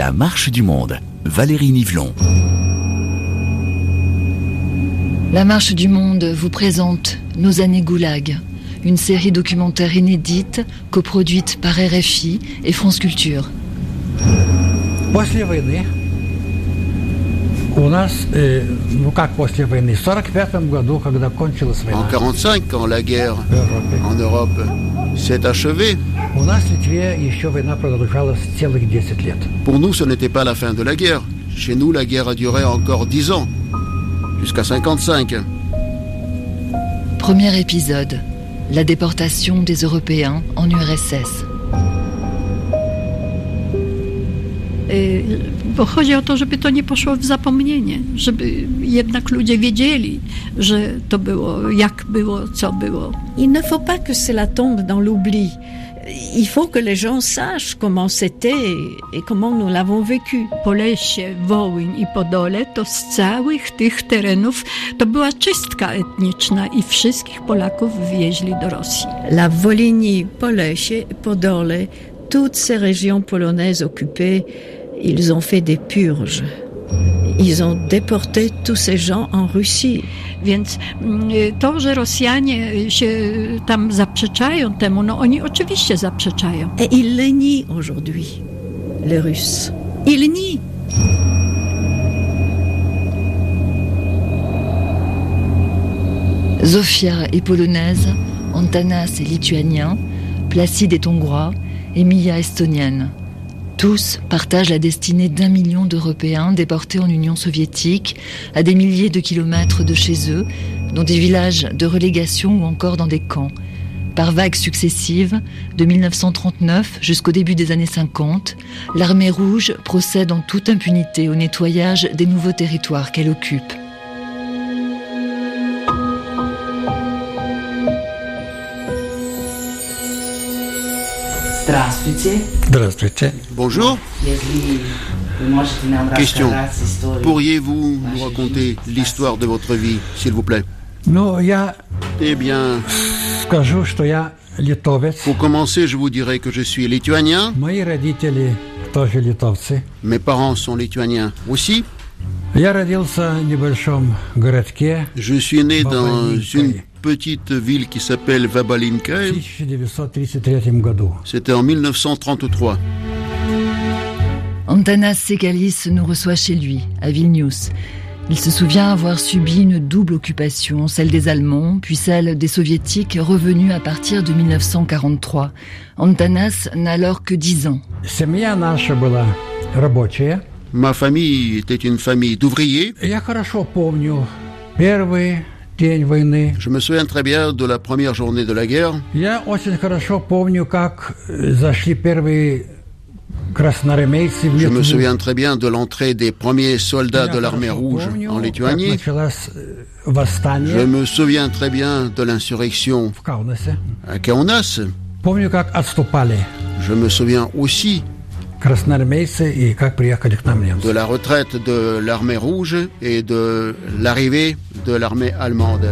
La marche du monde, Valérie Nivelon. La marche du monde vous présente Nos années Goulag, une série documentaire inédite coproduite par RFI et France Culture. После войны у нас, после войны, в 1945 году, когда кончилась война. En 1945, quand la guerre en Europe s'est achevée, у нас в Литве еще война продолжалась целых 10 лет. Pour nous, ce n'était pas la fin de la guerre. Chez nous, la guerre a duré encore 10 ans, jusqu'à 1955. Premier épisode, la déportation des Européens en URSS. Bo chodzi o to, żeby to nie poszło w zapomnienie, żeby jednak ludzie wiedzieli, że to było, jak było, co było. Il ne faut pas que cela tombe dans l'oubli. Il faut que les gens sachent comment c'était et comment nous l'avons vécu. Polesie, Wołyń i Podole to z całych tych terenów to była czystka etniczna i wszystkich Polaków wywieźli do Rosji. La Wolynie, Polesie, Podole, toutes ces régions polonaises occupées, ils ont fait des purges. Ils ont déporté tous ces gens en Russie. Więc to, że Rosjanie się tam zaprzeczają temu, no oni oczywiście zaprzeczają. Et ils les nient aujourd'hui, les Russes. Ils nient. Zofia est polonaise, Antanas est lituanien, Placide est hongrois et Mia estonienne. Tous partagent la destinée d'1 million d'Européens déportés en Union soviétique, à des milliers de kilomètres de chez eux, dans des villages de relégation ou encore dans des camps. Par vagues successives, de 1939 jusqu'au début des années 50, l'armée rouge procède en toute impunité au nettoyage des nouveaux territoires qu'elle occupe. Здравствуйте. Bonjour. Question. Pourriez-vous nous raconter l'histoire de votre vie, s'il vous plaît? Ну, я Eh bien, скажу, что я литовец. pour commencer, je vous dirais que je suis lituanien. Мои родители тоже литовцы. Mes parents sont lituaniens aussi. Я родился в небольшом городке Je suis né dans Vabalinkai. une petite ville qui s'appelle в Vabalinkai. 1933 году. C'était en 1933. Antanas Sekalis nous reçoit chez lui, à Vilnius. Il se souvient avoir subi une double occupation, celle des Allemands, puis celle des Soviétiques revenus à partir de 1943. Antanas n'a alors que 10 ans. Семья наша была рабочая. Ma famille était une famille d'ouvriers. Я хорошо помню первый день войны. Je me souviens très bien de la première journée de la guerre. Я очень хорошо помню, как зашли первые красноармейцы в Je me Литву. souviens très bien de l'entrée des premiers soldats de l'armée rouge en как Lituanie. началось Je восстание me souviens très bien de l'insurrection в Каунасе. à Kaunas. Помню, как отступали Je me souviens aussi красноармейцы и как приехали к нам немцы. de la retraite de l'armée rouge et de l'arrivée de l'armée allemande.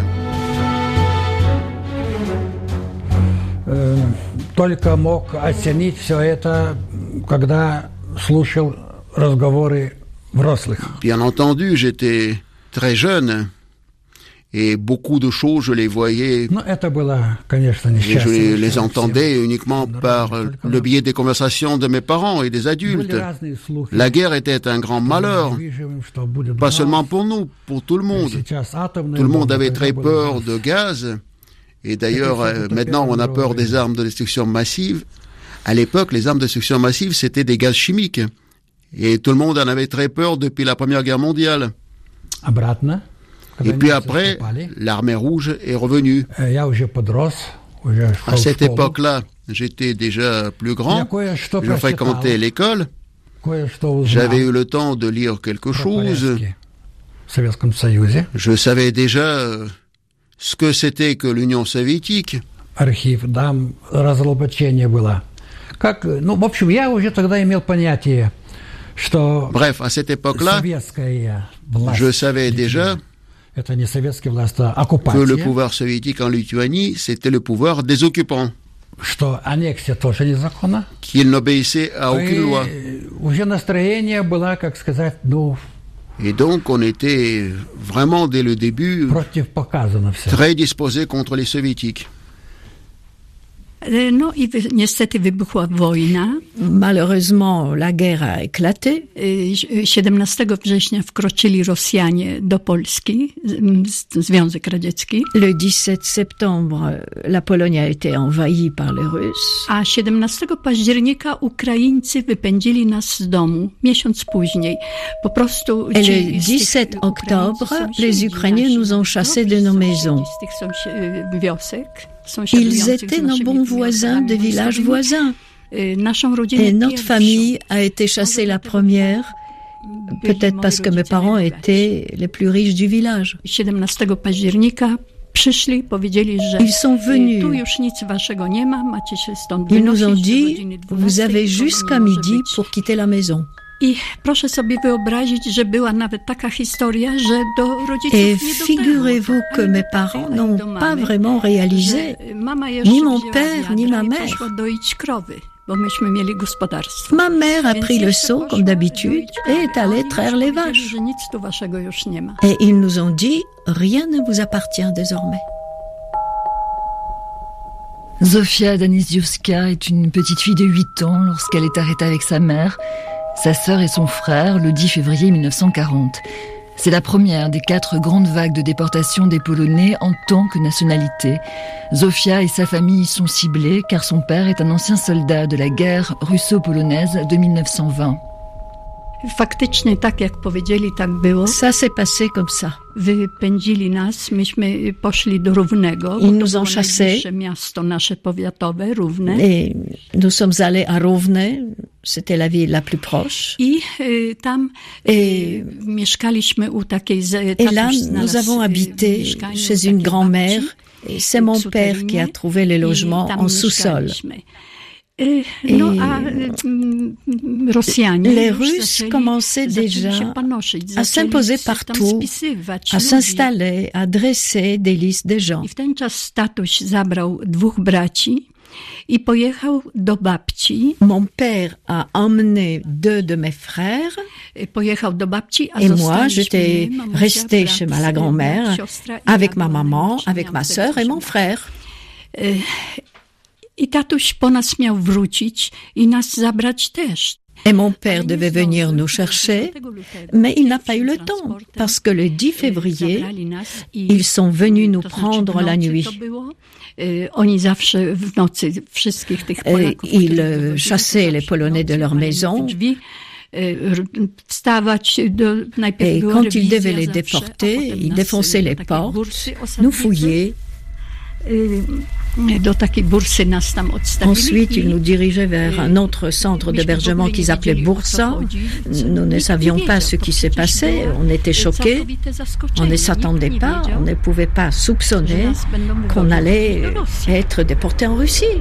Только мог оценить все это, когда слушал разговоры взрослых. Bien entendu, j'étais très jeune et beaucoup de choses, je les voyais Но это было, конечно, et je несчастье. les entendais uniquement par le biais des conversations de mes parents et des adultes. Были разные слухи. La guerre était un grand malheur, Выживем, что будет pas газ. seulement pour nous, pour tout le monde. Сейчас атомная Tout le monde бомба, avait тогда très был peur газ. de gaz. Et d'ailleurs, maintenant, on a peur des armes de destruction massive. À l'époque, les armes de destruction massive, c'était des gaz chimiques. Et tout le monde en avait très peur depuis la Première Guerre mondiale. Обратно. Et puis après, l'armée rouge est revenue. Я уже подрос, уже шел À в cette школу. époque-là, j'étais déjà plus Я grand. кое-что Je fréquentais прочитал, l'école. кое-что узнал J'avais eu le temps de lire quelque про chose. порядки в Советском Союзе. Je savais déjà ce que c'était que l'Union soviétique. Архив, там разоблачение было. Как, ну, в общем, я уже тогда имел понятие, что Bref, à cette époque-là, советская власть, je savais déjà это не советская власть, а que le оккупация, pouvoir soviétique en Lituanie, c'était le pouvoir des occupants. что аннексия тоже незаконна. Qu'il n'obéissait à aucune loi. Уже настроение было, как сказать, Et donc, on était vraiment, dès le début, противопоказано все. très disposés contre les soviétiques. No i niestety wybuchła wojna. Malheureusement, la guerre a éclaté. 17 września wkroczyli Rosjanie do Polski, Związek Radziecki. Le 17 septembre, la Pologne a été envahie par les Russes. A 17 października Ukraińcy wypędzili nas z domu, miesiąc później. Po prostu Et le 17 octobre, les Ukrainiens nous ont chassés de nos maisons. Ils étaient nos bons voisins des villages voisins. Et notre famille a été chassée la première, peut-être parce que mes parents étaient les plus riches du village. Ils sont venus. Ils nous ont dit, vous avez jusqu'à midi pour quitter la maison. I proszę sobie wyobrazić, że była nawet taka historia, że do rodziców Et figurez-vous que mes parents n'ont pas vraiment réalisé, ni mon père, ni ma mère. doić krowy, bo myśmy mieli gospodarstwo. Ma mère a pris le seau, comme d'habitude, et est allée traire les vaches. Że nic tu waszego już nie ma. Et ils nous ont dit, rien ne vous appartient désormais. Zofia Daniziowska est une petite fille de 8 ans lorsqu'elle est arrêtée avec sa mère, sa sœur et son frère le 10 février 1940. C'est la première des 4 grandes vagues de déportation des Polonais en tant que nationalité. Zofia et sa famille y sont ciblées car son père est un ancien soldat de la guerre russo-polonaise de 1920. Faktycznie tak jak powiedzieli, tak było. Ça s'est passé comme ça. Wypędzili nas, myśmy poszli do Równego. Ils nous ont chassés. Najbliższe miasto nasze powiatowe, Równe. Et nous sommes allés à Rovne, c'était la ville la plus proche. I tam mieszkaliśmy u takiej... Et là, nous avons habité chez une grand-mère. Et c'est mon père qui a trouvé les logements en sous-sol. Les Russes commençaient déjà à s'imposer partout, à s'installer, à dresser des listes de gens. I w ten czas tatuś zabrał 2 braci i pojechał do babci. Mon père a emmené 2 de mes frères. Pojechał do babci, a et moi, j'étais restée chez la grand-mère avec ma maman, avec ma sœur et mon frère. I tatuś po nas miał wrócić i nas zabrać też. Et mon père devait venir nous chercher, mais il n'a pas eu le temps, parce que le 10 février, ils sont venus nous prendre la nuit. Ils chassaient les Polonais de leur maison, et quand ils devaient les déporter, ils défonçaient les portes, nous fouillaient. Ensuite, ils nous dirigeaient vers un autre centre d'hébergement qu'ils appelaient Bursa. Nous ne savions pas ce qui s'est passé. On était choqués. On ne s'attendait pas. On ne pouvait pas soupçonner qu'on allait être déportés en Russie.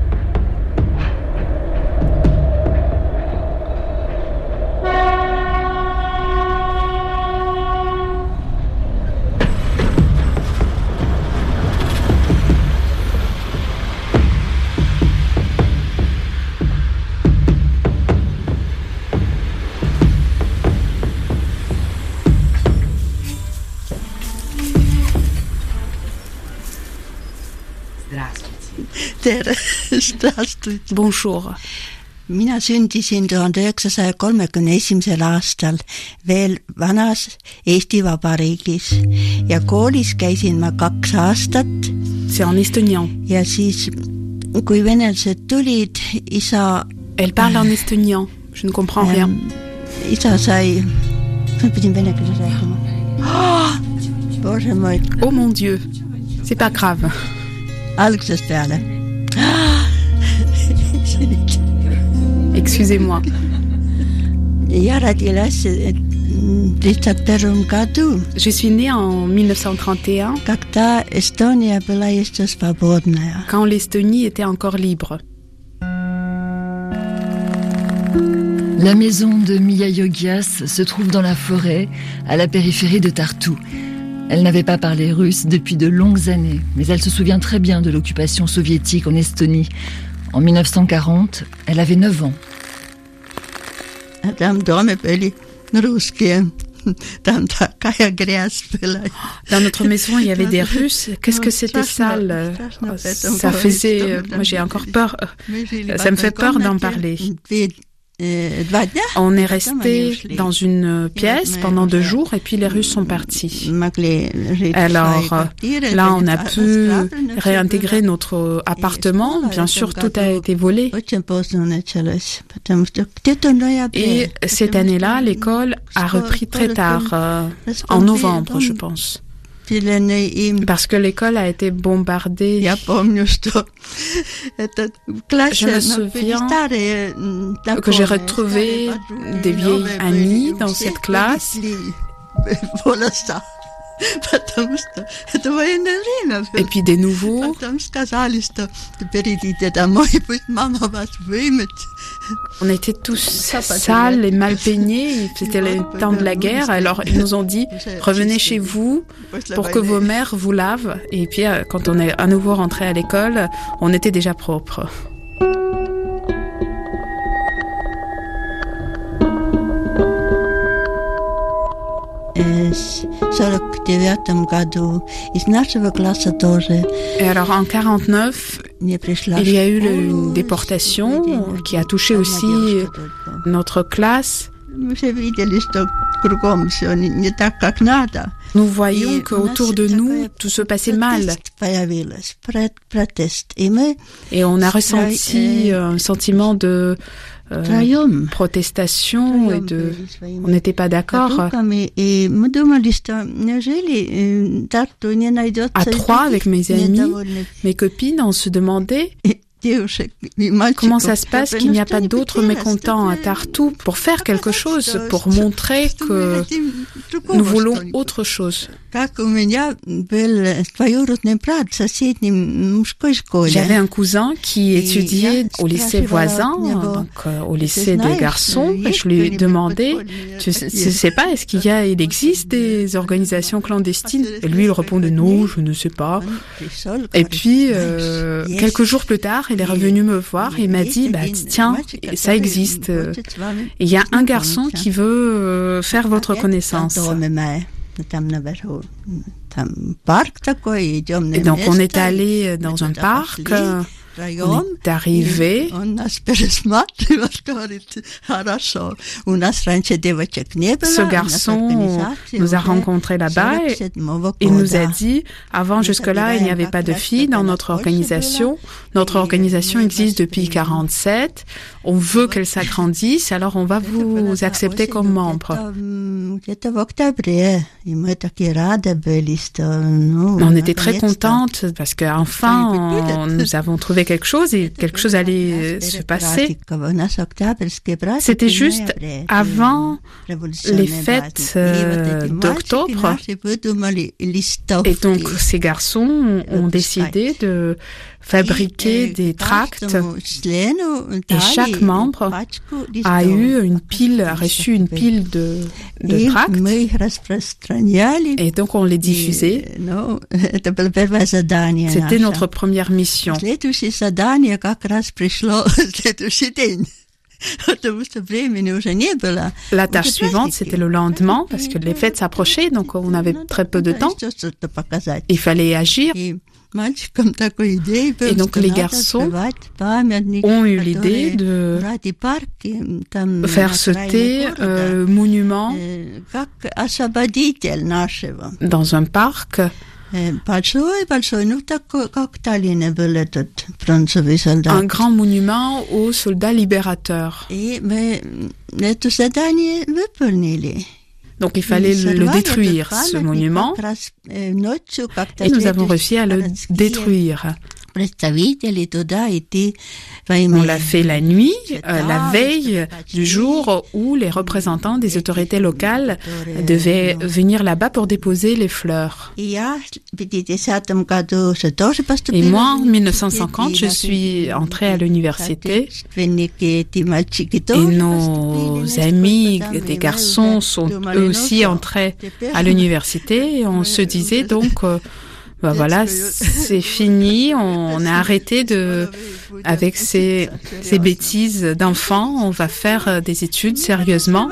Здравствуйте. Bonjour. Mina sündisin 1931. aastal veel vanas Eesti Vabariigis ja koolis käisin ma 2 aastat. C'est en estonien. Ja siis, kui venelased tulid, isa... Elle parle en estonien. Je ne comprends rien. Isa sai... Ma pidin vene keeles rääkima. Bože moj. Oh mon Dieu. C'est pas grave. Algusest peale. Excusez-moi. Я родилась в 1931 году. Je suis née en 1931. Когда Эстония была еще свободная. Quand l'Estonie était encore libre. La maison de Mia Yogias se trouve dans la forêt, à la périphérie de Tartu. Elle n'avait pas parlé russe depuis de longues années, mais elle se souvient très bien de l'occupation soviétique en Estonie. En 1940, elle avait 9 ans. Dans notre maison, il y avait des Russes. Qu'est-ce que c'était sale. Ça faisait... Moi, j'ai encore peur. Ça me fait peur d'en parler. On est resté dans une pièce pendant 2 jours et puis les Russes sont partis. Alors là, on a pu réintégrer notre appartement. Bien sûr, tout a été volé. Et cette année-là, l'école a repris très tard, en novembre, je pense. Parce que l'école a été bombardée. Je me souviens que j'ai retrouvé des vieilles amies dans cette classe. Et puis des nouveaux. On était tous sales et mal peignés. C'était le temps de la guerre. Alors ils nous ont dit revenez chez vous pour que vos mères vous lavent. Et puis quand on est à nouveau rentré à l'école, on était déjà propre. Et alors en 49, il y a eu une déportation qui a touché aussi notre classe. Nous voyons qu'autour de nous, tout se passait mal. Et on a ressenti un sentiment de protestation et on n'était pas d'accord. À 3, avec mes amis, mes copines, on se demandait comment ça se passe qu'il n'y a pas d'autres mécontents à Tartu pour faire quelque chose, pour montrer que nous voulons autre chose. J'avais un cousin qui étudiait au lycée voisin, donc au lycée des garçons. Je lui demandais, tu sais pas, il existe des organisations clandestines? Et lui, il répondait non, je ne sais pas. Et puis, quelques jours plus tard, il est revenu me voir et il m'a dit, tiens, ça existe. Il y a un garçon qui veut faire votre connaissance. Et donc on est allé dans un parc, on est arrivé. Ce garçon nous a rencontrés là-bas et il nous a dit, avant jusque-là, il n'y avait pas de filles dans notre organisation. Notre organisation existe depuis 1947. On veut qu'elle s'agrandisse, alors on va vous accepter comme membre. On était très contentes parce qu'enfin, nous avons trouvé quelque chose et quelque chose allait se passer. C'était juste avant les fêtes d'octobre. Et donc, ces garçons ont décidé de fabriquer des tracts et chaque membre a reçu une pile de tracts et donc on les diffusait. C'était notre première mission. La tâche suivante, c'était le lendemain, parce que les fêtes s'approchaient, donc on avait très peu de temps. Il fallait agir. Et donc les garçons ont eu l'idée de faire sauter le monument dans un parc. Un grand monument aux soldats libérateurs. Donc il fallait le détruire, ce monument, et nous avons réussi à le détruire. On l'a fait la nuit, la veille du jour où les représentants des autorités locales devaient venir là-bas pour déposer les fleurs. Et moi, en 1950, je suis entrée à l'université et nos amis, des garçons, sont eux aussi entrés à l'université et on se disait donc... voilà, c'est fini, on a arrêté avec ces bêtises d'enfants, on va faire des études sérieusement.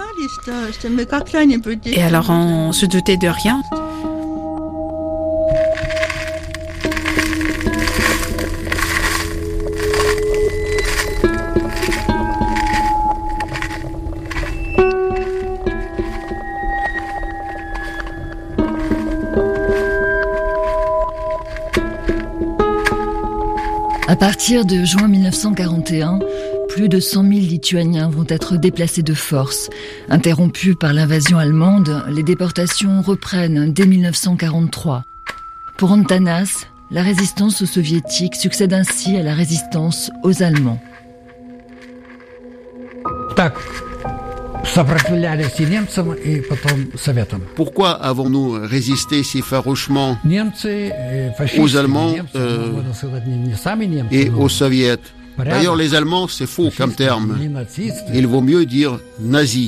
Et alors on se doutait de rien. À partir de juin 1941, plus de 100 000 Lituaniens vont être déplacés de force. Interrompus par l'invasion allemande, les déportations reprennent dès 1943. Pour Antanas, la résistance aux soviétiques succède ainsi à la résistance aux Allemands. Pourquoi avons-nous résisté si farouchement aux Allemands et aux Soviets? D'ailleurs, les Allemands, c'est faux comme terme. Il vaut mieux dire nazis.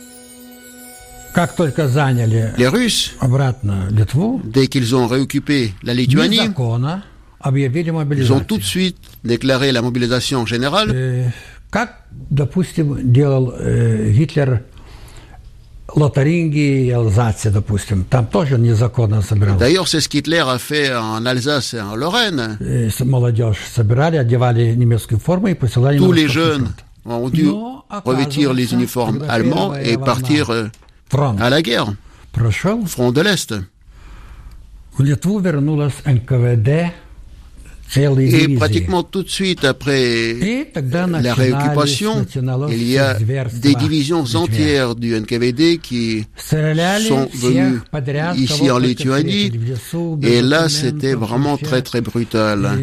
Les Russes, dès qu'ils ont réoccupé la Lituanie, ils ont tout de suite déclaré la mobilisation générale. Как, допустим, делал Гитлер Лотарингии и Алзаце, допустим. Там тоже незаконно собирал. D'ailleurs, c'est ce qu'Hitler a fait en Alsace et en Lorraine. Молодежь собирали, одевали немецкую форму и посылали на Tous les jeunes ont dû revêtir les uniformes allemands et partir à la guerre. Front de l'Est. В Литву вернулась НКВД. Et pratiquement tout de suite après la réoccupation, il y a des divisions entières du NKVD qui sont venues ici en Lituanie, et là c'était vraiment très très brutal.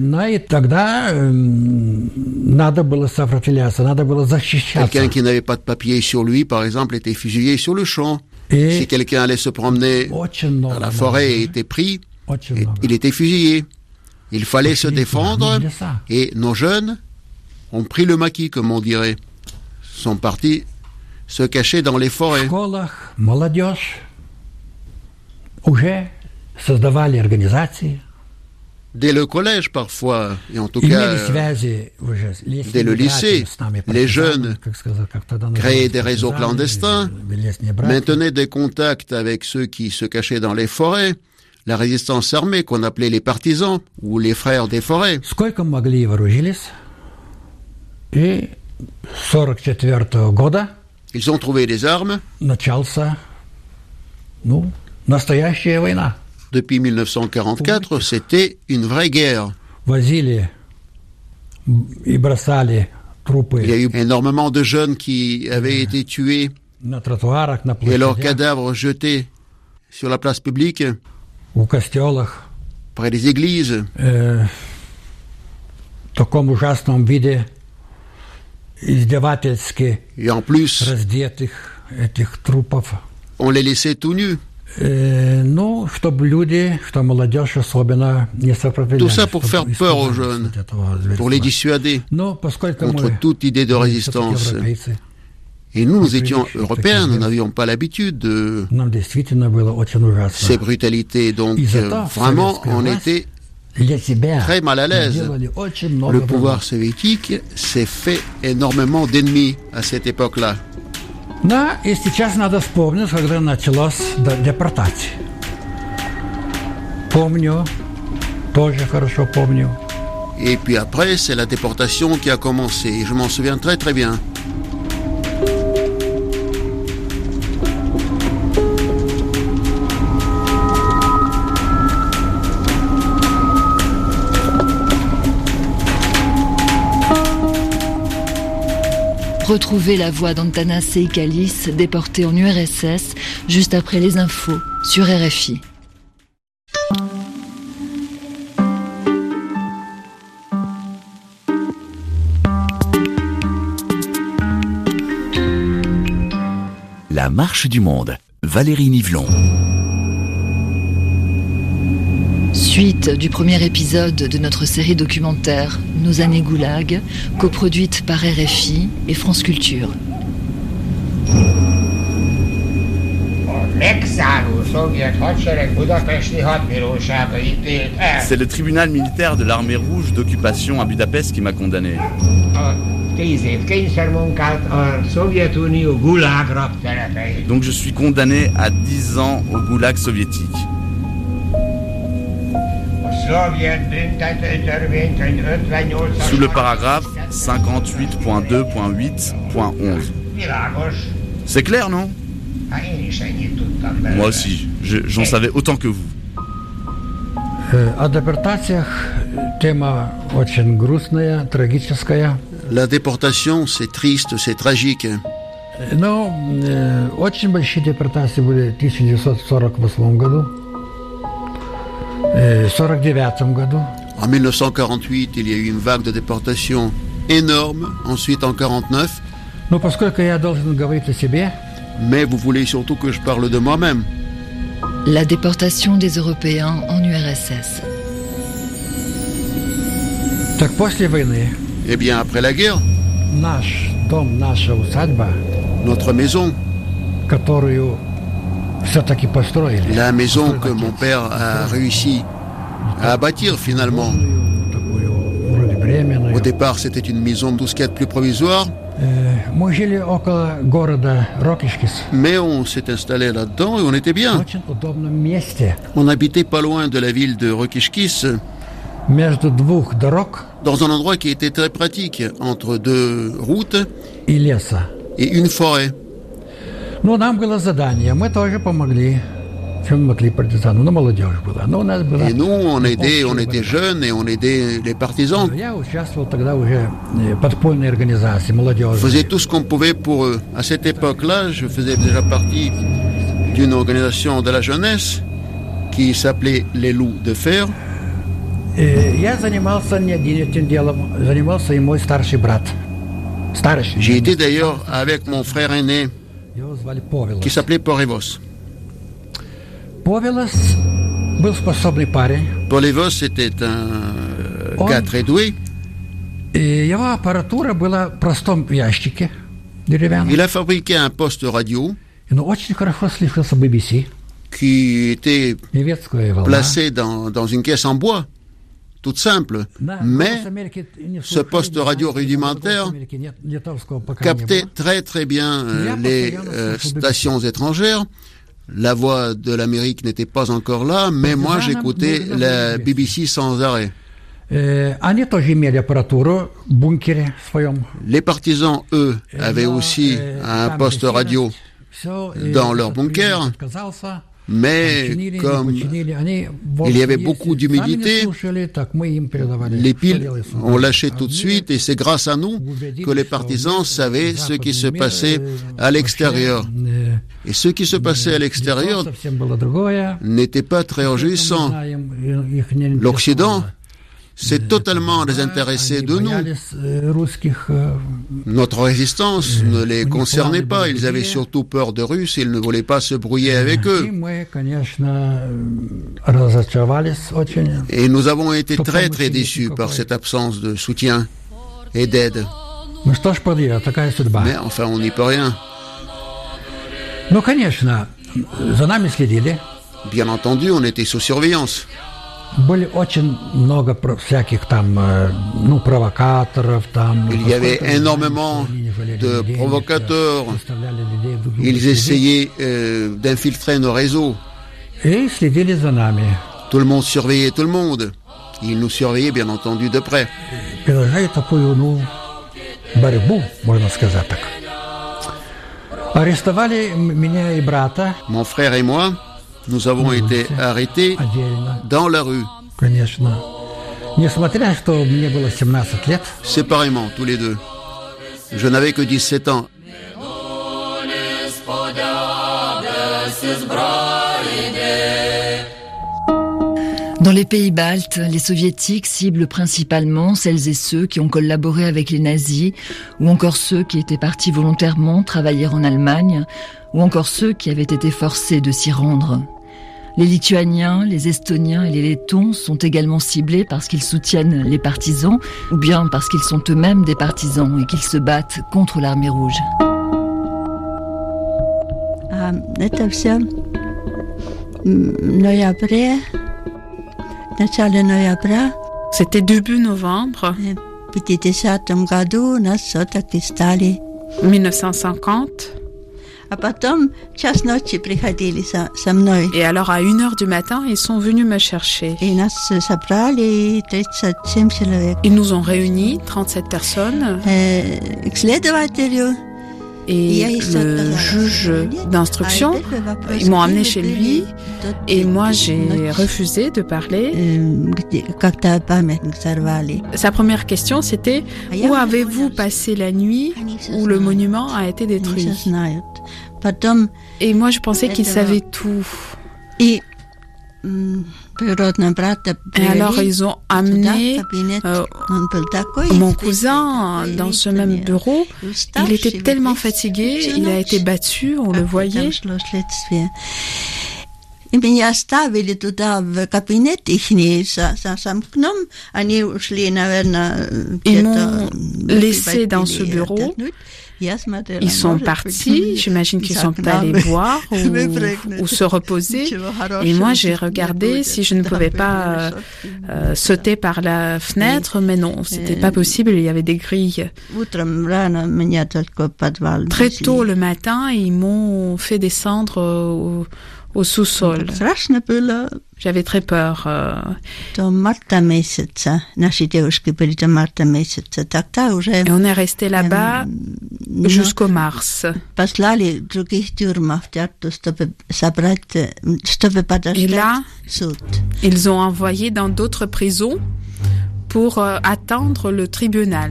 Quelqu'un qui n'avait pas de papier sur lui, par exemple, était fusillé sur le champ. Si quelqu'un allait se promener dans la forêt et était pris, il était fusillé. Il fallait se défendre et nos jeunes ont pris le maquis, comme on dirait. Sont partis se cacher dans les forêts. Dès le collège parfois, et en tout cas dès le lycée, les jeunes créaient des réseaux clandestins, maintenaient des contacts avec ceux qui se cachaient dans les forêts. La résistance armée qu'on appelait les partisans ou les frères des forêts. Ils ont trouvé des armes. Depuis 1944, c'était une vraie guerre. Il y a eu énormément de jeunes qui avaient été tués et leurs cadavres jetés sur la place publique. Près des églises. Et en plus, on les laissait tout nus. Tout ça pour faire peur aux jeunes, pour les dissuader contre toute idée de résistance. Et nous étions Européens, nous n'avions pas l'habitude de ces brutalités. Donc, vraiment, on était très mal à l'aise. Le pouvoir soviétique s'est fait énormément d'ennemis à cette époque-là. Et puis après, c'est la déportation qui a commencé. Je m'en souviens très très bien. Retrouvez la voix d'Antanas Seikalis, déporté en URSS, juste après les infos sur RFI. La marche du monde. Valérie Nivelon. Suite du premier épisode de notre série documentaire Nos années Goulag, coproduite par RFI et France Culture. C'est le tribunal militaire de l'armée rouge d'occupation à Budapest qui m'a condamné. Donc je suis condamné à 10 ans au goulag soviétique. Sous le paragraphe 58.2.8.11. C'est clair, non ? Moi aussi, j'en savais autant que vous. La déportation, c'est triste, c'est tragique. Но очень большие депортации были в 1948 году, в 1949 году. En 1948, il y a eu une vague de déportation énorme, ensuite en 1949. Но поскольку я должен говорить о себе, mais vous voulez surtout que je parle de moi-même. La déportation des Européens en URSS. Так после войны. Eh bien, après la guerre, наш дом, наша усадьба, notre maison, которую все-таки построили, la maison que mon père a réussi à bâtir finalement. Au départ, c'était une maison de 12 4 plus provisoire. Мы жили около города Рокишкис. Mais on s'est installé là-dedans et on était bien. В очень удобном месте. On habitait pas loin de la ville de Rokishkis. Между двух дорог. Dans un endroit qui était très pratique, entre deux routes и леса. Et une forêt. Ну, нам было задание, мы тоже помогли. Чем могли партизаны, но молодежь была. Но у нас была. Et nous, on était jeunes et on aidait les partisans. Я участвовал тогда уже в подпольной организации молодежи. Je faisais tout ce qu'on pouvait pour eux. À cette époque-là, je faisais déjà partie d'une organisation de la jeunesse qui s'appelait les Loups de Fer. Я занимался не один этим делом, занимался и мой старший брат. Старший. J'ai été d'ailleurs avec mon frère aîné qui s'appelait Porevos. Повелос был способный парень. Porevos était un gars très doué. И его аппаратура была в простом ящике деревянном. Il a fabriqué un poste radio. Но очень хорошо слышался BBC. Qui était placé dans une caisse en bois. Toute simple, mais ce poste radio rudimentaire captait très très bien les stations étrangères. La voix de l'Amérique n'était pas encore là, mais moi j'écoutais la BBC sans arrêt. Les partisans, eux, avaient aussi un poste radio dans leur bunker. Mais comme il y avait beaucoup d'humidité, les piles ont lâché tout de suite et c'est grâce à nous que les partisans savaient ce qui se passait à l'extérieur. Et ce qui se passait à l'extérieur n'était pas très réjouissant. L'Occident s'est totalement désintéressé de nous. Notre résistance ne les concernait pas. Ils avaient surtout peur de Russes et ils ne voulaient pas se brouiller avec eux. Et nous avons été très très déçus par cette absence de soutien et d'aide. Mais enfin, on n'y peut rien. Bien entendu, on était sous surveillance. Были очень много всяких там, провокаторов там. Il y avait énormément de provocateurs. Ils essayaient d'infiltrer nos réseaux. Et следили за нами. Tout le monde surveillait tout le monde. Ils nous surveillaient bien entendu de près. Продолжали такую, борьбу, можно сказать так. Арестовали меня и брата. Mon frère et moi. Nous avons été arrêtés dans la rue. Séparément, tous les deux. Je n'avais que 17 ans. Dans les pays baltes, les soviétiques ciblent principalement celles et ceux qui ont collaboré avec les nazis, ou encore ceux qui étaient partis volontairement travailler en Allemagne, ou encore ceux qui avaient été forcés de s'y rendre. Les Lituaniens, les Estoniens et les Lettons sont également ciblés parce qu'ils soutiennent les partisans, ou bien parce qu'ils sont eux-mêmes des partisans et qu'ils se battent contre l'armée rouge. C'était début novembre 1950. Et alors à 1h du matin, ils sont venus me chercher. Ils nous ont réunis, 37 personnes. Et le juge d'instruction, ils m'ont amené chez lui et moi j'ai refusé de parler. Sa première question c'était « Où avez-vous passé la nuit où le monument a été détruit ?» Et moi je pensais qu'il savait tout. Et alors ils ont amené mon cousin dans ce même bureau. Il était tellement fatigué, il a été battu, on le voyait. Ils m'ont laissé dans ce bureau. Ils sont partis, j'imagine qu'ils sont allés boire ou se reposer. Et moi, j'ai regardé si je ne pouvais pas sauter par la fenêtre, mais non, c'était pas possible, il y avait des grilles. Très tôt le matin, ils m'ont fait descendre au sous-sol. J'avais très peur. Et on est resté là-bas jusqu'au mars. Et là, ils ont envoyé dans d'autres prisons pour attendre le tribunal.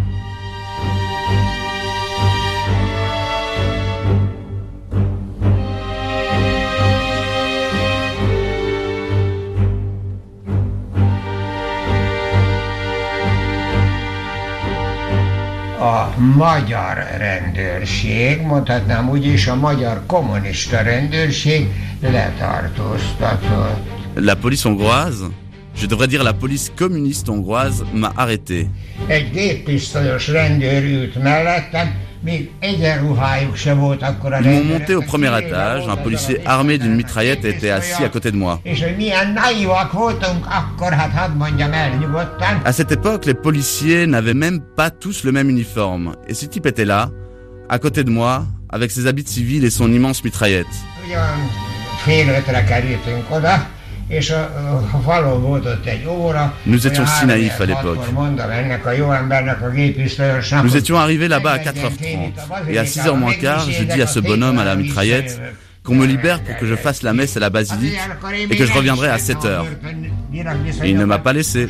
A magyar rendőrség, mondhatnám úgy is, a magyar kommunista rendőrség letartóztatott. La police hongroise, je devrais dire la police communiste hongroise, m'a arrêté. Egy géppisztolyos rendőr ült mellettem, még egyenruhájuk se volt akkor a rendőrök. Ils m'ont monté au premier étage, un policier armé d'une mitraillette était assis à côté de moi. És hogy milyen naivak voltunk akkor, hát hadd mondjam el nyugodtan. À cette époque, les policiers n'avaient même pas tous le même uniforme. Et ce type était là, à côté de moi, avec ses habits de civil et son immense mitraillette. Ugyan fél ötre kerültünk oda, és való volt ott egy óra. Nous étions si naïfs à l'époque. Nous étions arrivés là-bas à 4h30. Et à 6h moins quart, j'ai dit à ce bonhomme à la mitraillette qu'on me libère pour que je fasse la messe à la basilique et que je reviendrai à 7h. Et il ne m'a pas laissé.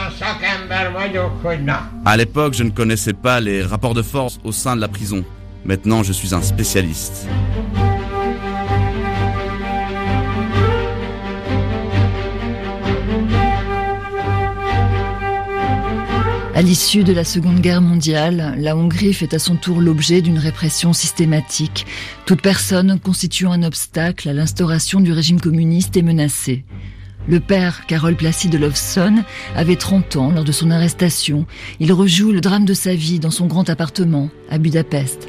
À l'époque, je ne connaissais pas les rapports de force au sein de la prison. Maintenant, je suis un spécialiste. À l'issue de la Seconde Guerre mondiale, la Hongrie fait à son tour l'objet d'une répression systématique. Toute personne constituant un obstacle à l'instauration du régime communiste est menacée. Le père, Karol Plassi-Olofsson, avait 30 ans lors de son arrestation. Il rejoue le drame de sa vie dans son grand appartement à Budapest.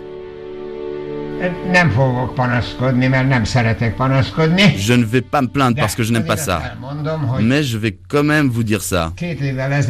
Je ne vais pas me plaindre parce que je n'aime pas ça. Mais je vais quand même vous dire ça. Il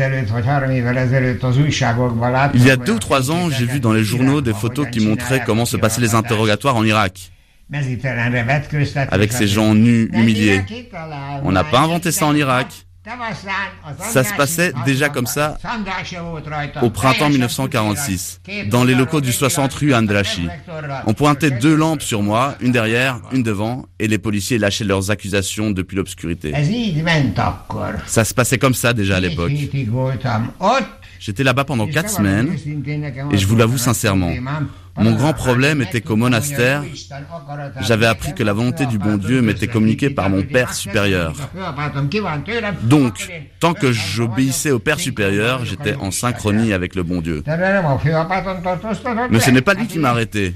y a 2 ou 3 ans, j'ai vu dans les journaux des photos qui montraient comment se passaient les interrogatoires en Irak. Avec ces gens nus, humiliés. On n'a pas inventé ça en Irak. Ça se passait déjà comme ça au printemps 1946, dans les locaux du 60 rue Andrássy. On pointait 2 lampes sur moi, une derrière, une devant, et les policiers lâchaient leurs accusations depuis l'obscurité. Ça se passait comme ça déjà à l'époque. J'étais là-bas pendant 4 semaines, et je vous l'avoue sincèrement, Mon grand problème était qu'au monastère, j'avais appris que la volonté du bon Dieu m'était communiquée par mon Père supérieur. Donc, tant que j'obéissais au Père supérieur, j'étais en synchronie avec le bon Dieu. Mais ce n'est pas lui qui m'a arrêté.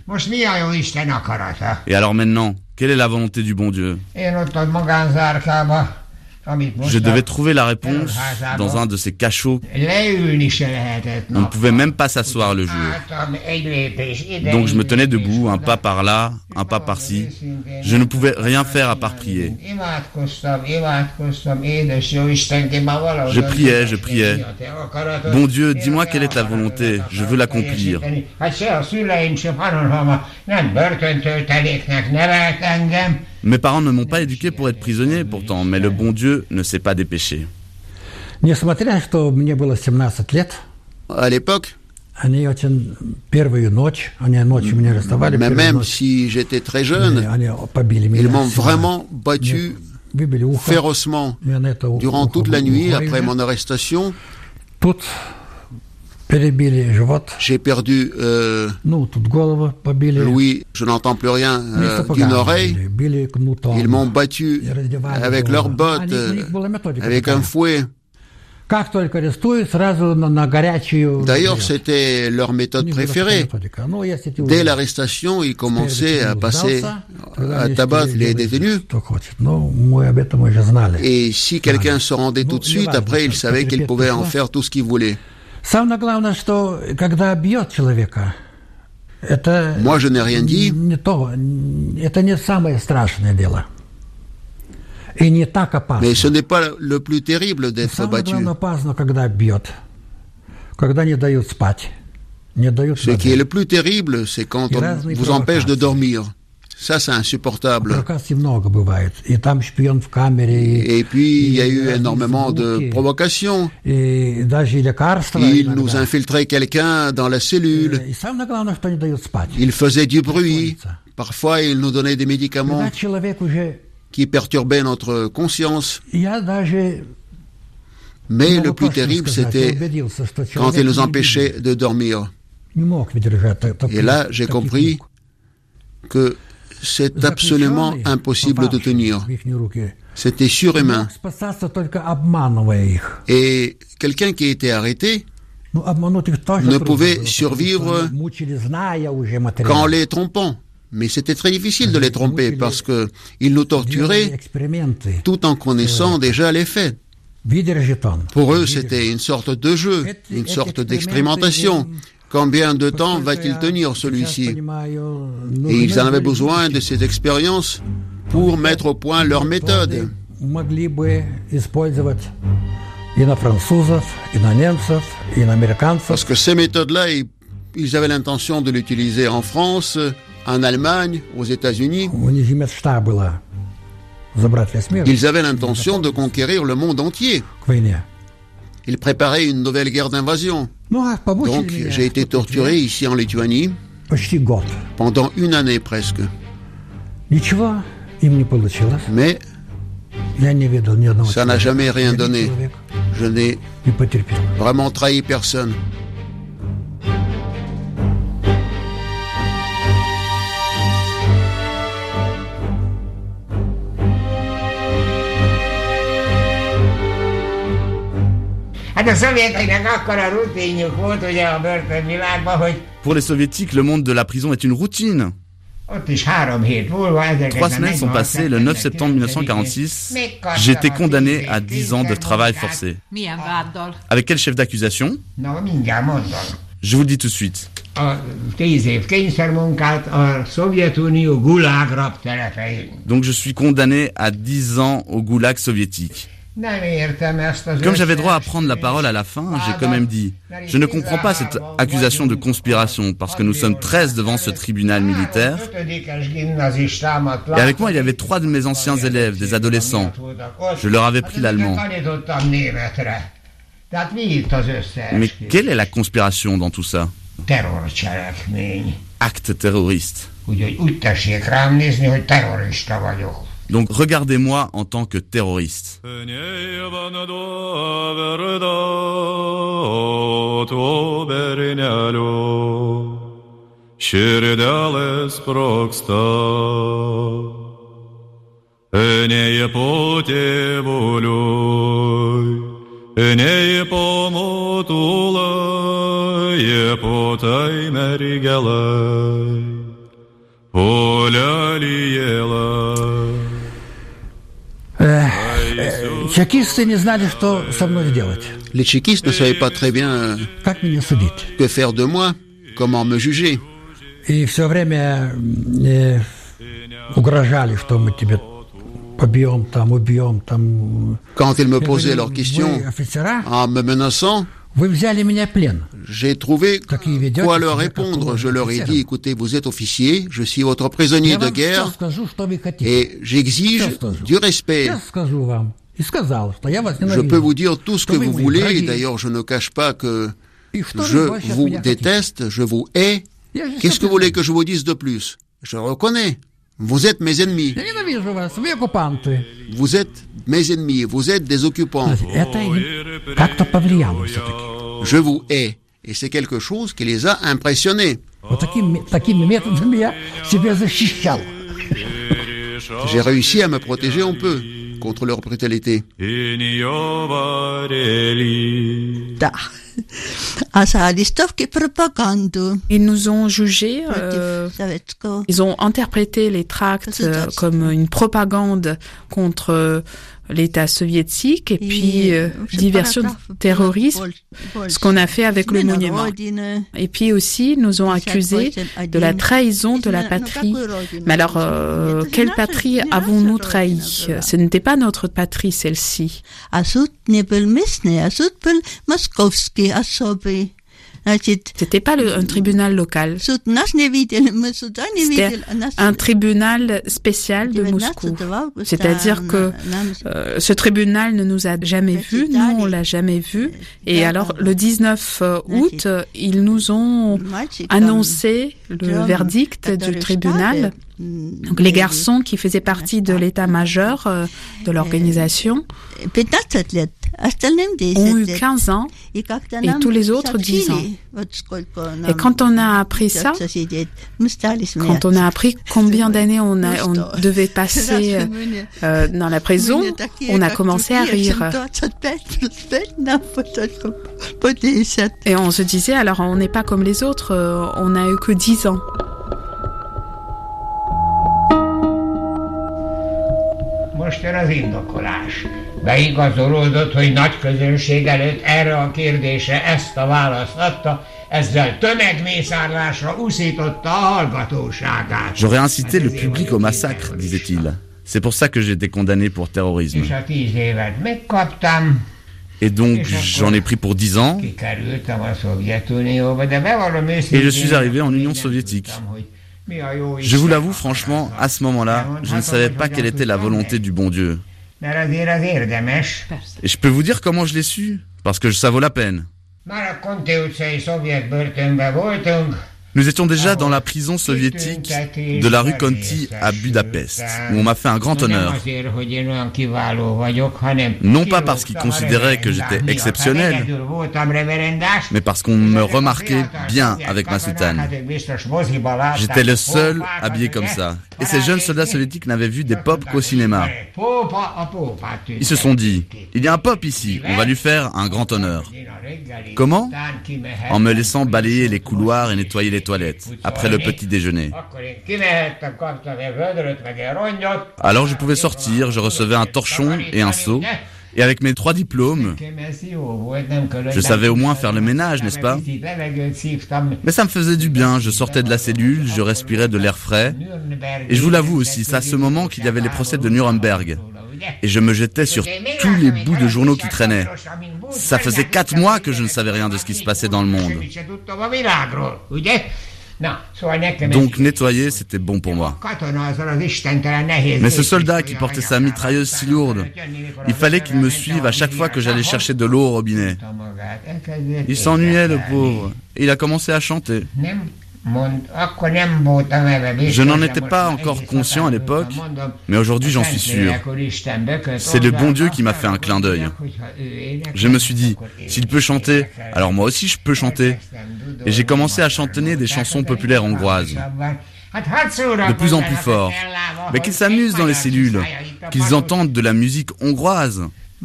Et alors maintenant, quelle est la volonté du bon Dieu ? Je devais trouver la réponse dans un de ces cachots. On ne pouvait même pas s'asseoir le jour. Donc je me tenais debout, un pas par là, un pas par-ci. Je ne pouvais rien faire à part prier. Je priais. Bon Dieu, dis-moi quelle est ta volonté, je veux l'accomplir. Mes parents ne m'ont pas éduqué pour être prisonnier, pourtant, mais le bon Dieu ne s'est pas dépêché. À l'époque, même si j'étais très jeune, ils m'ont vraiment battu férocement durant toute la nuit après mon arrestation. J'ai perdu l'ouïe, je n'entends plus rien d'une oreille. Ils m'ont battu avec leurs bottes, avec un fouet. D'ailleurs, c'était leur méthode préférée. Dès l'arrestation, ils commençaient à passer à tabac les détenus. Et si quelqu'un se rendait tout de suite, après, ils savaient qu'ils pouvaient en faire tout ce qu'ils voulaient. Moi, je n'ai rien dit. Mais ce n'est pas le plus terrible d'être battu. Ce qui est le plus terrible, c'est quand on vous empêche de dormir. Ça, c'est insupportable. Et puis, il y a eu énormément de provocations. Il nous infiltrait quelqu'un dans la cellule. Il faisait du bruit. Parfois, il nous donnait des médicaments qui perturbaient notre conscience. Mais le plus terrible, c'était quand il nous empêchait de dormir. Et là, j'ai compris que c'est absolument impossible de tenir. C'était surhumain. Et quelqu'un qui était arrêté ne pouvait survivre qu'en les trompant. Mais c'était très difficile de les tromper parce que ils nous torturaient tout en connaissant déjà les faits. Pour eux, c'était une sorte de jeu, une sorte d'expérimentation. Combien de temps va-t-il tenir celui-ci? Et ils en avaient besoin de ces expériences pour mettre au point leur méthode. Parce que ces méthodes-là, ils avaient l'intention de l'utiliser en France, en Allemagne, aux États-Unis. Ils avaient l'intention de conquérir le monde entier. Ils préparaient une nouvelle guerre d'invasion. Donc, j'ai été torturé ici en Lituanie pendant une année presque. Mais ça n'a jamais rien donné. Je n'ai vraiment trahi personne. Pour les soviétiques, le monde de la prison est une routine. 3 semaines sont passées le 9 septembre 1946. J'ai été condamné à 10 ans de travail forcé. Avec quel chef d'accusation? Je vous le dis tout de suite. Donc je suis condamné à 10 ans au goulag soviétique. Comme j'avais droit à prendre la parole à la fin, j'ai quand même dit « Je ne comprends pas cette accusation de conspiration parce que nous sommes 13 devant ce tribunal militaire. » Et avec moi, il y avait 3 de mes anciens élèves, des adolescents. Je leur avais pris l'allemand. Mais quelle est la conspiration dans tout ça? Acte terroriste. Donc regardez-moi en tant que terroriste. Širdelės sprogsta, nei po tėvuliui, nei po motulai, po tai mergelai, po lelijėlai. Чекисты не знали, что со мной сделать. Les tchéquistes ne savaient pas très bien Как меня судить? que faire de moi, comment me juger. И все время угрожали, что мы тебе побьем, там, убьем, там. Quand ils me posaient leurs questions en me menaçant, Вы взяли меня в плен. J'ai trouvé quoi leur répondre. Je leur ai dit, écoutez, vous êtes officier, je suis votre prisonnier de guerre et j'exige du respect. Je peux vous dire tout ce que vous voulez, d'ailleurs je ne cache pas que je vous déteste, je vous hais. Qu'est-ce que vous voulez que je vous dise de plus? Je reconnais. Vous êtes mes ennemis. Vous êtes mes ennemis, vous êtes des occupants. Je vous hais. Et c'est quelque chose qui les a impressionnés. J'ai réussi à me protéger un peu contre leur brutalité. Ils nous ont jugés, ils ont interprété les tracts comme une propagande contre l'État soviétique et puis diversion terroriste, ce qu'on a fait avec le monument. Et puis aussi, nous ont accusés de la trahison de la patrie. Mais alors, quelle patrie avons-nous trahi? Ce n'était pas notre patrie, celle-ci. C'était pas un tribunal local. C'était un tribunal spécial de Moscou. C'est-à-dire que ce tribunal ne nous a jamais vus, nous on l'a jamais vu. Et alors le 19 août, ils nous ont annoncé le verdict du tribunal. Donc les garçons qui faisaient partie de l'état-major de l'organisation ont eu 15 ans et tous les autres 10 ans. Et quand on a appris ça, quand on a appris combien d'années on devait passer dans la prison, on a commencé à rire. Et on se disait, alors on n'est pas comme les autres, on n'a eu que 10 ans. Most jön az indokolás. Beigazolódott, hogy nagy közönség előtt erre a kérdésre ezt a választ adta, ezzel tömegmészárlásra uszította a hallgatóságát. J'aurais incité le public au massacre, disait-il. C'est pour ça que j'ai été condamné pour terrorisme. És a 10 évet megkaptam. Et donc, j'en ai pris pour 10 ans. Et je suis arrivé en Union soviétique. Je vous l'avoue, franchement, à ce moment-là, je ne savais pas quelle était la volonté du bon Dieu. Et je peux vous dire comment je l'ai su, parce que ça vaut la peine. Nous étions déjà dans la prison soviétique de la rue Conti à Budapest, où on m'a fait un grand honneur. Non pas parce qu'ils considéraient que j'étais exceptionnel, mais parce qu'on me remarquait bien avec ma soutane. J'étais le seul habillé comme ça. Et ces jeunes soldats soviétiques n'avaient vu des popes qu'au cinéma. Ils se sont dit, il y a un pop ici, on va lui faire un grand honneur. Comment? En me laissant balayer les couloirs et nettoyer les toilettes, après le petit déjeuner. Alors je pouvais sortir, je recevais un torchon et un seau, et avec mes 3 diplômes, je savais au moins faire le ménage, n'est-ce pas? Mais ça me faisait du bien, je sortais de la cellule, je respirais de l'air frais, et je vous l'avoue aussi, c'est à ce moment qu'il y avait les procès de Nuremberg. Et je me jetais sur tous les bouts de journaux qui traînaient. Ça faisait 4 mois que je ne savais rien de ce qui se passait dans le monde. Donc nettoyer, c'était bon pour moi. Mais ce soldat qui portait sa mitrailleuse si lourde, il fallait qu'il me suive à chaque fois que j'allais chercher de l'eau au robinet. Il s'ennuyait, le pauvre, et il a commencé à chanter. Je n'en étais pas encore conscient à l'époque, mais aujourd'hui j'en suis sûr. C'est le bon Dieu qui m'a fait un clin d'œil. Je me suis dit, s'il peut chanter, alors moi aussi je peux chanter. et j'ai commencé à chantonner des chansons populaires hongroises. De plus en plus fort. Mais qu'ils s'amusent dans les cellules, qu'ils entendent de la musique hongroise.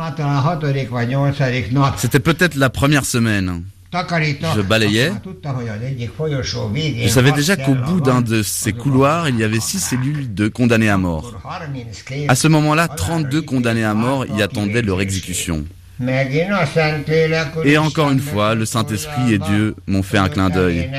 C'était peut-être la première semaine. Je balayais. Je savais déjà qu'au bout d'un de ces couloirs, il y avait 6 cellules de condamnés à mort. À ce moment-là, 32 condamnés à mort y attendaient leur exécution. Et encore une fois, le Saint-Esprit et Dieu m'ont fait un clin d'œil.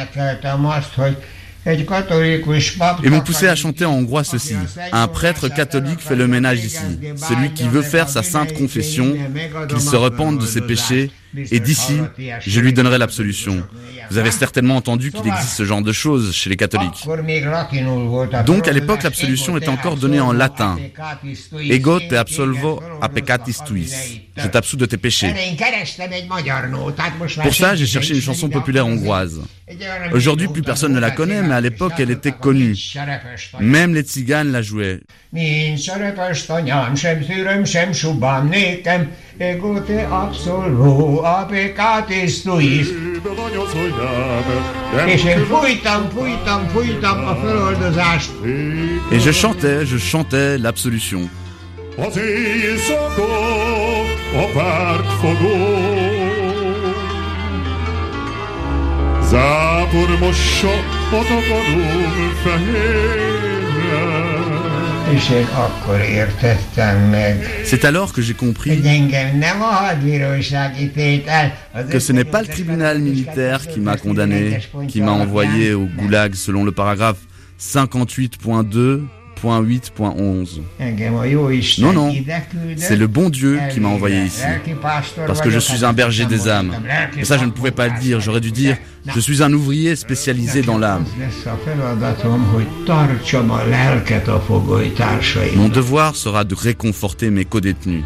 Et m'ont poussé à chanter en hongrois ceci. Un prêtre catholique fait le ménage ici. Celui qui veut faire sa sainte confession, qu'il se repente de ses péchés, et d'ici, je lui donnerai l'absolution. Vous avez certainement entendu qu'il existe ce genre de choses chez les catholiques. Donc, à l'époque, l'absolution était encore donnée en latin. Ego te absolvo a peccatis tuis. Je t'absous de tes péchés. Pour ça, j'ai cherché une chanson populaire hongroise. Aujourd'hui, plus personne ne la connaît, mais à l'époque, elle était connue. Même les tziganes la jouaient. Et je chantais l'absolution. C'est alors que j'ai compris que ce n'est pas le tribunal militaire qui m'a condamné, qui m'a envoyé au goulag selon le paragraphe 58.2.8.11. Non, non, c'est le bon Dieu qui m'a envoyé ici, parce que je suis un berger des âmes. Et ça, je ne pouvais pas le dire, j'aurais dû dire, je suis un ouvrier spécialisé dans l'âme. Mon devoir sera de réconforter mes codétenus.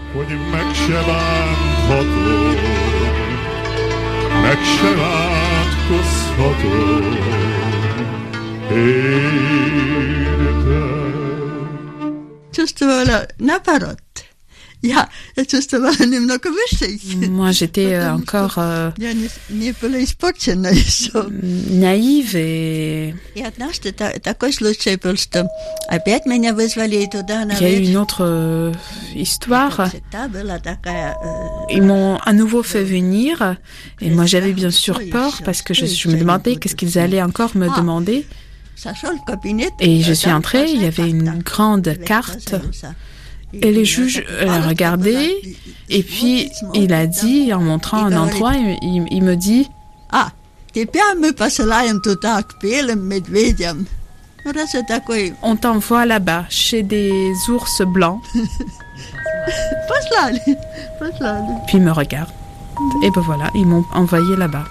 Moi, j'étais encore naïve et il y a eu une autre histoire. Ils m'ont à nouveau fait venir et moi j'avais bien sûr peur parce que je me demandais qu'est-ce qu'ils allaient encore me demander. Et je suis entrée, il y avait une grande carte. Et le juge l'a regardé, et puis il a dit, en montrant un endroit, il me dit « Ah, on t'envoie là-bas, chez des ours blancs. » Puis il me regarde, et ben voilà, ils m'ont envoyé là-bas.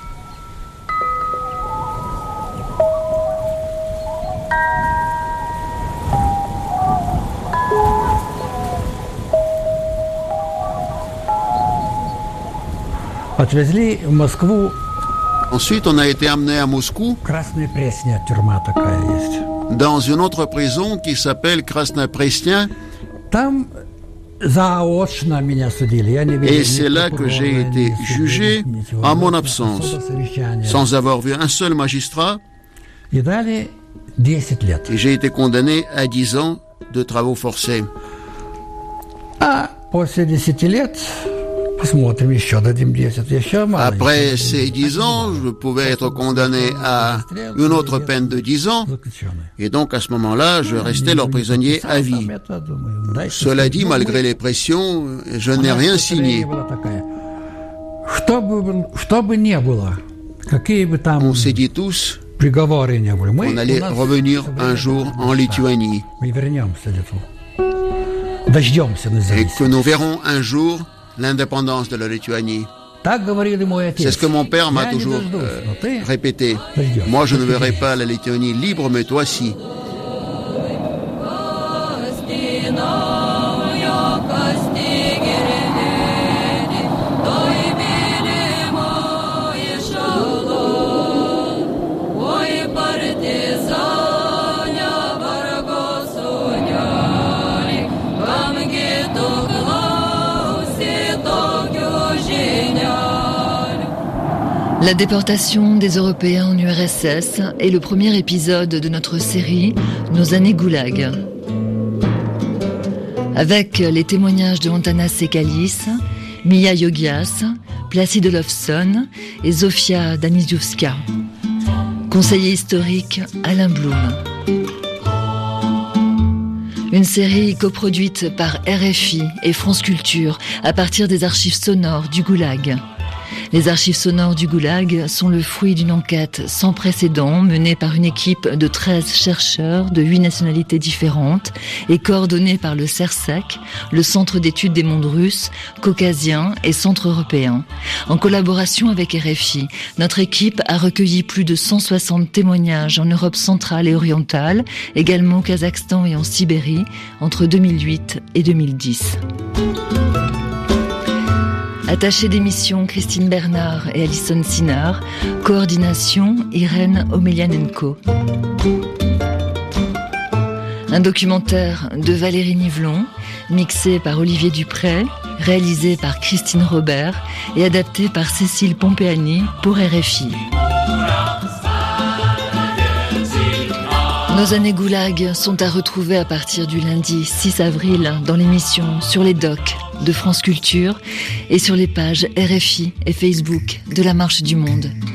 Ensuite, on a été amené à Moscou, dans une autre prison qui s'appelle Krasnaya Presnya. Et c'est là que j'ai été jugé en mon absence, sans avoir vu un seul magistrat. Et j'ai été condamné à 10 ans de travaux forcés. Après ces 10 ans, je pouvais être condamné à une autre peine de 10 ans. Et donc, à ce moment-là, je restais leur prisonnier à vie. Cela dit, malgré les pressions, je n'ai rien signé. On s'est dit tous qu'on allait revenir un jour en Lituanie. Et que nous verrons un jour l'indépendance de la Lituanie. C'est ce que mon père m'a toujours répété. Moi, je ne verrai pas la Lituanie libre, mais toi, si. La déportation des Européens en URSS est le premier épisode de notre série Nos années Goulag. Avec les témoignages de Antanas Sekalis, Mia Yogias, Placide Olofsson et Zofia Daniszewska. Conseiller historique Alain Blum. Une série coproduite par RFI et France Culture à partir des archives sonores du Goulag. Les archives sonores du Goulag sont le fruit d'une enquête sans précédent menée par une équipe de 13 chercheurs de 8 nationalités différentes et coordonnée par le CERSEC, le Centre d'études des mondes russes, caucasiens et centre-européens. En collaboration avec RFI, notre équipe a recueilli plus de 160 témoignages en Europe centrale et orientale, également au Kazakhstan et en Sibérie, entre 2008 et 2010. Attachée d'émission Christine Bernard et Alison Sinard, coordination Irène Omelianenko. Un documentaire de Valérie Nivelon, mixé par Olivier Dupré, réalisé par Christine Robert et adapté par Cécile Pompeani pour RFI. Nos années Goulag sont à retrouver à partir du lundi 6 avril dans l'émission Sur les Docs de France Culture et sur les pages RFI et Facebook de La Marche du Monde.